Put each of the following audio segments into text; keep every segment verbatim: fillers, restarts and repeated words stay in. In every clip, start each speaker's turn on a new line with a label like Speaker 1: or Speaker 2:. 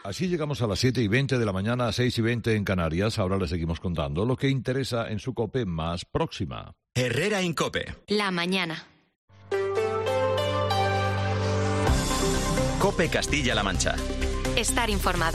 Speaker 1: Así llegamos a las siete y veinte de la mañana, a seis y veinte en Canarias. Ahora les seguimos contando lo que interesa en su COPE más próxima.
Speaker 2: Herrera en COPE.
Speaker 3: La mañana.
Speaker 2: COPE Castilla-La Mancha.
Speaker 3: Estar informado.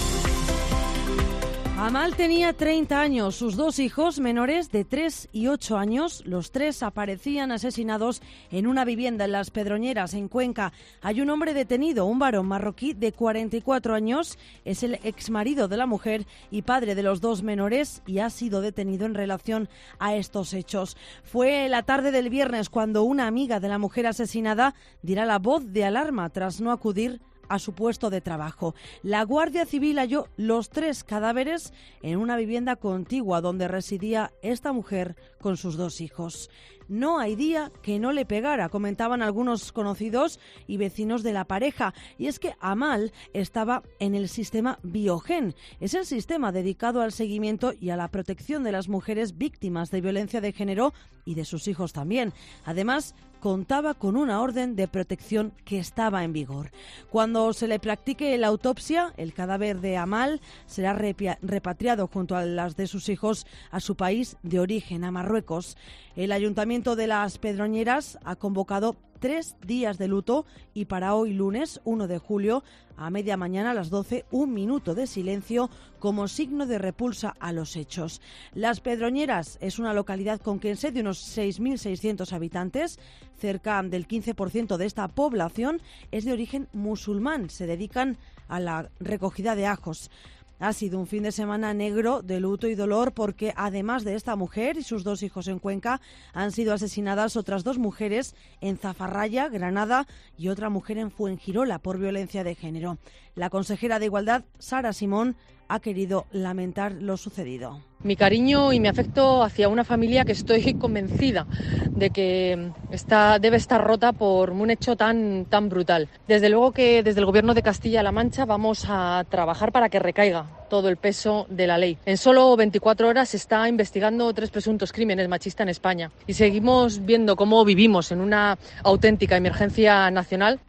Speaker 4: Amal tenía treinta años. Sus dos hijos, menores de tres y ocho años, los tres aparecían asesinados en una vivienda en Las Pedroñeras, en Cuenca. Hay un hombre detenido, un varón marroquí de cuarenta y cuatro años. Es el exmarido de la mujer y padre de los dos menores y ha sido detenido en relación a estos hechos. Fue la tarde del viernes cuando una amiga de la mujer asesinada dirá la voz de alarma tras no acudir a su puesto de trabajo. La Guardia Civil halló los tres cadáveres en una vivienda contigua donde residía esta mujer con sus dos hijos. No hay día que no le pegara, comentaban algunos conocidos y vecinos de la pareja. Y es que Amal estaba en el sistema Biogen. Es el sistema dedicado al seguimiento y a la protección de las mujeres víctimas de violencia de género y de sus hijos también. Además, contaba con una orden de protección que estaba en vigor. Cuando se le practique la autopsia, el cadáver de Amal será repatriado junto a las de sus hijos a su país de origen, a Marruecos. El Ayuntamiento de Las Pedroñeras ha convocado tres días de luto y para hoy lunes, uno de julio, a media mañana a las doce, un minuto de silencio como signo de repulsa a los hechos. Las Pedroñeras es una localidad conquense de unos seis mil seiscientos habitantes. Cerca del quince por ciento de esta población es de origen musulmán. Se dedican a la recogida de ajos. Ha sido un fin de semana negro de luto y dolor porque, además de esta mujer y sus dos hijos en Cuenca, han sido asesinadas otras dos mujeres en Zafarraya, Granada, y otra mujer en Fuengirola por violencia de género. La consejera de Igualdad, Sara Simón, ha querido lamentar lo sucedido.
Speaker 5: Mi cariño y mi afecto hacia una familia que estoy convencida de que está, debe estar rota por un hecho tan, tan brutal. Desde luego que desde el Gobierno de Castilla-La Mancha vamos a trabajar para que recaiga todo el peso de la ley. En solo veinticuatro horas se está investigando tres presuntos crímenes machistas en España y seguimos viendo cómo vivimos en una auténtica emergencia nacional.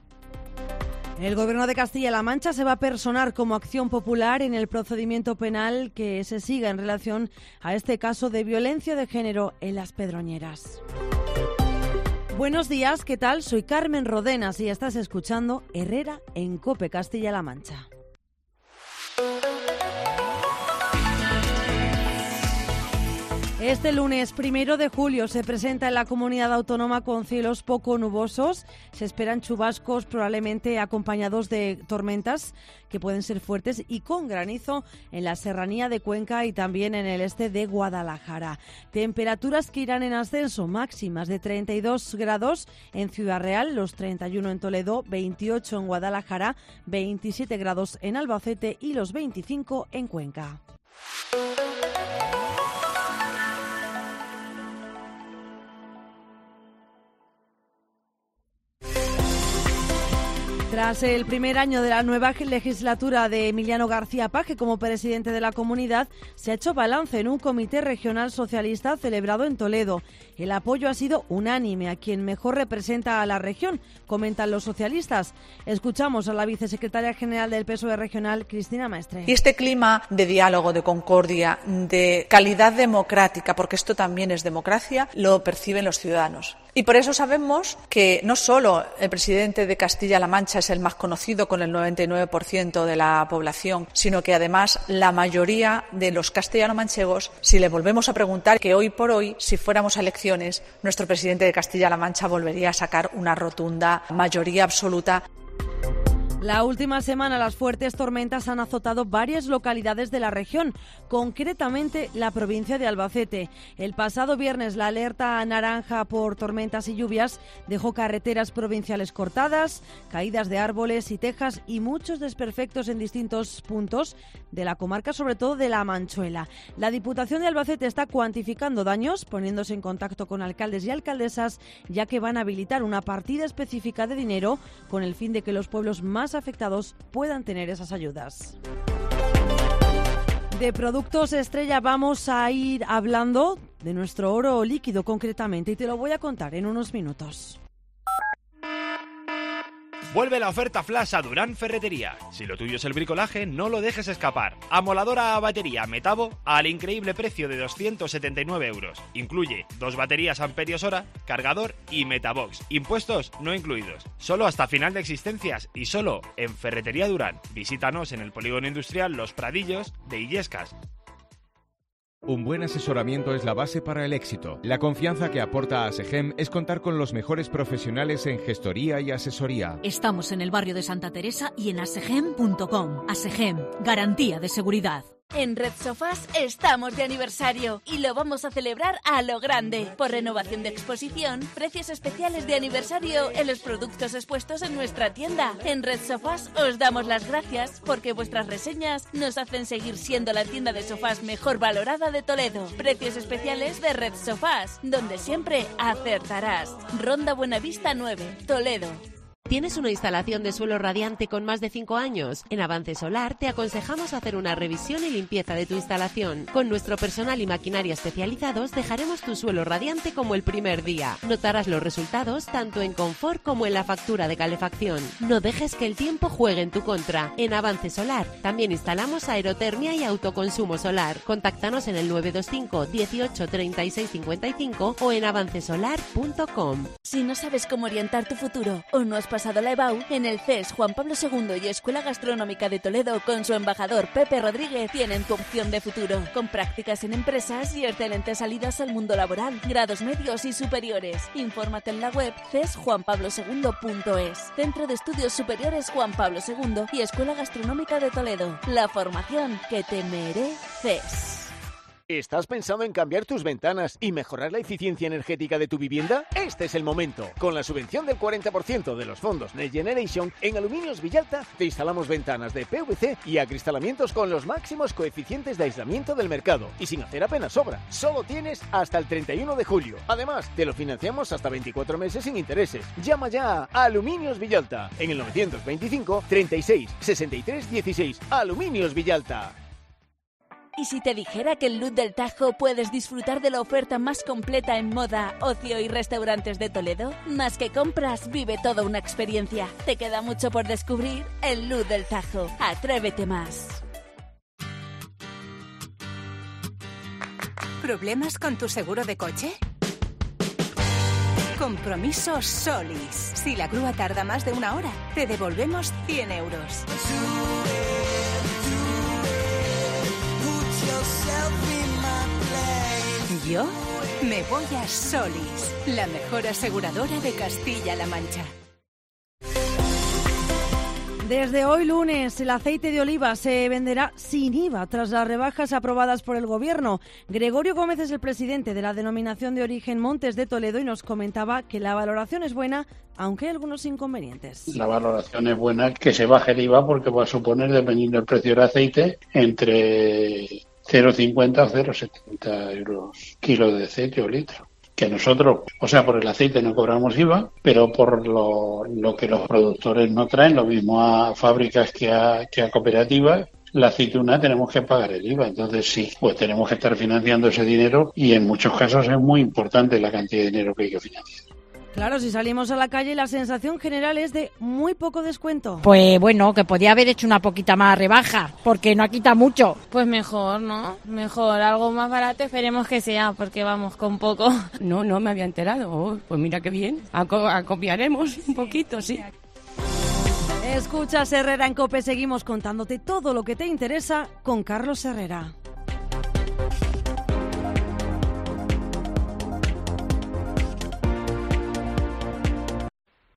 Speaker 4: El Gobierno de Castilla-La Mancha se va a personar como acción popular en el procedimiento penal que se siga en relación a este caso de violencia de género en Las Pedroñeras. Buenos días, ¿qué tal? Soy Carmen Rodenas y estás escuchando Herrera en COPE Castilla-La Mancha. Este lunes primero de julio se presenta en la comunidad autónoma con cielos poco nubosos. Se esperan chubascos probablemente acompañados de tormentas que pueden ser fuertes y con granizo en la serranía de Cuenca y también en el este de Guadalajara. Temperaturas que irán en ascenso, máximas de treinta y dos grados en Ciudad Real, los treinta y uno en Toledo, veintiocho en Guadalajara, veintisiete grados en Albacete y los veinticinco en Cuenca. Tras el primer año de la nueva legislatura de Emiliano García Paje como presidente de la comunidad, se ha hecho balance en un comité regional socialista celebrado en Toledo. El apoyo ha sido unánime a quien mejor representa a la región, comentan los socialistas. Escuchamos a la vicesecretaria general del P S O E regional, Cristina Maestre.
Speaker 6: Y este clima de diálogo, de concordia, de calidad democrática, porque esto también es democracia, lo perciben los ciudadanos. Y por eso sabemos que no solo el presidente de Castilla-La Mancha es el más conocido con el noventa y nueve por ciento de la población, sino que además la mayoría de los castellano-manchegos, si le volvemos a preguntar que hoy por hoy, si fuéramos a elecciones, nuestro presidente de Castilla-La Mancha volvería a sacar una rotunda mayoría absoluta.
Speaker 4: La última semana las fuertes tormentas han azotado varias localidades de la región, concretamente la provincia de Albacete. El pasado viernes la alerta naranja por tormentas y lluvias dejó carreteras provinciales cortadas, caídas de árboles y tejas y muchos desperfectos en distintos puntos de la comarca, sobre todo de La Manchuela. La Diputación de Albacete está cuantificando daños, poniéndose en contacto con alcaldes y alcaldesas, ya que van a habilitar una partida específica de dinero con el fin de que los pueblos más afectados puedan tener esas ayudas. De productos estrella vamos a ir hablando de nuestro oro líquido concretamente y te lo voy a contar en unos minutos.
Speaker 7: Vuelve la oferta flash a Durán Ferretería. Si lo tuyo es el bricolaje, no lo dejes escapar. Amoladora a batería Metabo al increíble precio de doscientos setenta y nueve euros. Incluye dos baterías amperios hora, cargador y Metabox. Impuestos no incluidos. Solo hasta final de existencias y solo en Ferretería Durán. Visítanos en el Polígono Industrial Los Pradillos de Illescas.
Speaker 8: Un buen asesoramiento es la base para el éxito. La confianza que aporta ASEGEM es contar con los mejores profesionales en gestoría y asesoría.
Speaker 9: Estamos en el barrio de Santa Teresa y en asegem punto com. ASEGEM, garantía de seguridad.
Speaker 10: En Red Sofás estamos de aniversario y lo vamos a celebrar a lo grande. Por renovación de exposición, precios especiales de aniversario en los productos expuestos en nuestra tienda. En Red Sofás os damos las gracias porque vuestras reseñas nos hacen seguir siendo la tienda de sofás mejor valorada de Toledo. Precios especiales de Red Sofás, donde siempre acertarás. Ronda Buenavista nueve, Toledo.
Speaker 11: ¿Tienes una instalación de suelo radiante con más de cinco años? En Avance Solar te aconsejamos hacer una revisión y limpieza de tu instalación. Con nuestro personal y maquinaria especializados dejaremos tu suelo radiante como el primer día. Notarás los resultados tanto en confort como en la factura de calefacción. No dejes que el tiempo juegue en tu contra. En Avance Solar también instalamos aerotermia y autoconsumo solar. Contáctanos en el nueve dos cinco, dieciocho, treinta y seis, cincuenta y cinco o en avance solar punto com.
Speaker 10: Si no sabes cómo orientar tu futuro o no has pasado la E B A U, en el C E S Juan Pablo segundo y Escuela Gastronómica de Toledo con su embajador Pepe Rodríguez tienen tu opción de futuro, con prácticas en empresas y excelentes salidas al mundo laboral, grados medios y superiores. Infórmate en la web c e s juan pablo segundo punto es. Centro de Estudios Superiores Juan Pablo segundo y Escuela Gastronómica de Toledo. La formación que te mereces.
Speaker 12: ¿Estás pensando en cambiar tus ventanas y mejorar la eficiencia energética de tu vivienda? Este es el momento. Con la subvención del cuarenta por ciento de los fondos Next Generation, en Aluminios Villalta te instalamos ventanas de P V C y acristalamientos con los máximos coeficientes de aislamiento del mercado y sin hacer apenas obra. Solo tienes hasta el treinta y uno de julio. Además, te lo financiamos hasta veinticuatro meses sin intereses. Llama ya a Aluminios Villalta en el novecientos veinticinco, treinta y seis, sesenta y tres, dieciséis. Aluminios Villalta.
Speaker 10: ¿Y si te dijera que en Luz del Tajo puedes disfrutar de la oferta más completa en moda, ocio y restaurantes de Toledo? Más que compras, vive toda una experiencia. Te queda mucho por descubrir en Luz del Tajo. Atrévete más.
Speaker 13: ¿Problemas con tu seguro de coche? Compromiso Solis. Si la grúa tarda más de una hora, te devolvemos cien euros. Yo me voy a Solis, la mejor aseguradora de Castilla-La Mancha.
Speaker 4: Desde hoy lunes, el aceite de oliva se venderá sin I V A tras las rebajas aprobadas por el Gobierno. Gregorio Gómez es el presidente de la denominación de origen Montes de Toledo y nos comentaba que la valoración es buena, aunque hay algunos inconvenientes.
Speaker 14: La valoración es buena, que se baje el I V A porque va a suponer, dependiendo del precio del aceite, entre cero coma cincuenta o cero coma setenta euros kilo de aceite o litro. Que nosotros, o sea, por el aceite no cobramos I V A, pero por lo, lo que los productores no traen, lo mismo a fábricas que a, que a cooperativas, la aceituna tenemos que pagar el I V A. Entonces sí, pues tenemos que estar financiando ese dinero y en muchos casos es muy importante la cantidad de dinero que hay que financiar.
Speaker 4: Claro, si salimos a la calle la sensación general es de muy poco descuento.
Speaker 15: Pues bueno, que podía haber hecho una poquita más rebaja, porque no quita mucho.
Speaker 16: Pues mejor, ¿no? Mejor, algo más barato esperemos que sea, porque vamos, con poco.
Speaker 17: No, no me había enterado. Oh, pues mira qué bien, Aco- acopiaremos un poquito, sí.
Speaker 4: Escuchas Herrera en COPE, seguimos contándote todo lo que te interesa con Carlos Herrera.